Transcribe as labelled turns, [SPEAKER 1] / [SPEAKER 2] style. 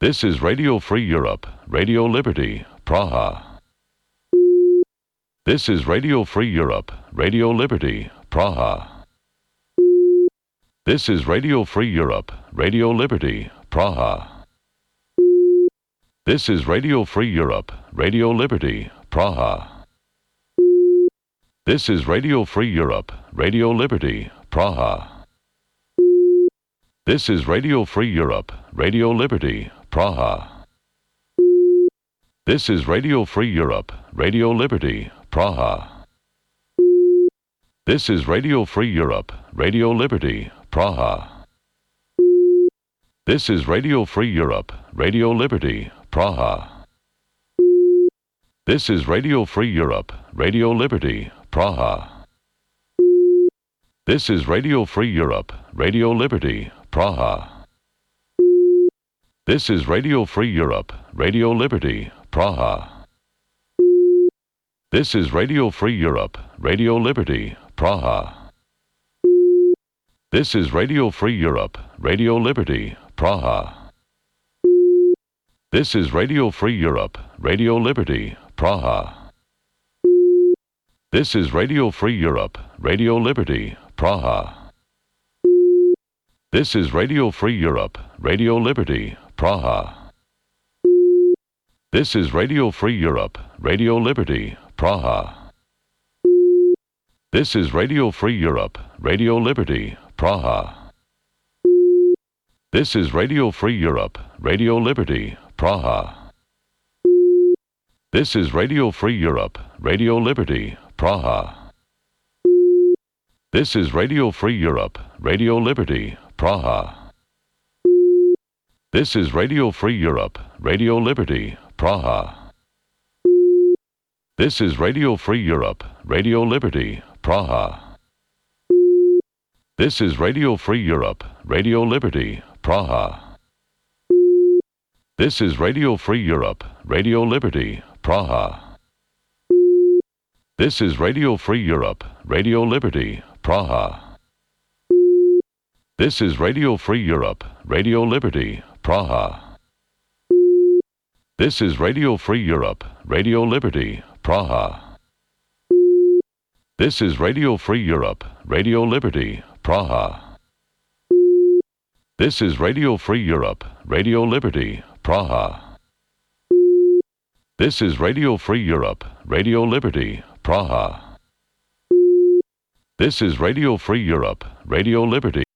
[SPEAKER 1] This is Radio Free Europe, Radio Liberty, Praha. This is Radio Free Europe, Radio Liberty, Praha. This is Radio Free Europe, Radio Liberty, Praha. This is Radio Free Europe, Radio Liberty, Praha. This is Radio Free Europe, Radio Liberty, Praha. This is Radio Free Europe, Radio Liberty, Praha. This is Radio Free Europe, Radio Liberty, Praha. This is Radio Free Europe, Radio Liberty, Praha. This is Radio Free Europe, Radio Liberty, Praha. This is Radio Free Europe, Radio Liberty, Praha. This is Radio Free Europe, Radio Liberty, Praha. This is Radio Free Europe, Radio Liberty, Praha. This is Radio Free Europe, Radio Liberty, Praha. This is Radio Free Europe, Radio Liberty, Praha. This is Radio Free Europe, Radio Liberty, Praha. This is Radio Free Europe, Radio Liberty, Praha. This is Radio Free Europe, Radio Liberty, Praha. This is Radio Free Europe, Radio Liberty, Praha. This is Radio Free Europe, Radio Liberty, Praha. This is Radio Free Europe, Radio Liberty, Praha. This is Radio Free Europe, Radio Liberty, Praha. This is Radio Free Europe, Radio Liberty, Praha. This is Radio Free Europe, Radio Liberty, Praha. This is Radio Free Europe, Radio Liberty, Praha. This is Radio Free Europe, Radio Liberty, Praha. This is Radio Free Europe, Radio Liberty, Praha. This is Radio Free Europe, Radio Liberty, Praha. This is Radio Free Europe, Radio Liberty, Praha. This is Radio Free Europe, Radio Liberty, Praha. This is Radio Free Europe, Radio Liberty, Praha. This is Radio Free Europe, Radio Liberty, Praha. This is Radio Free Europe, Radio Liberty, Praha. This is Radio Free Europe, Radio Liberty.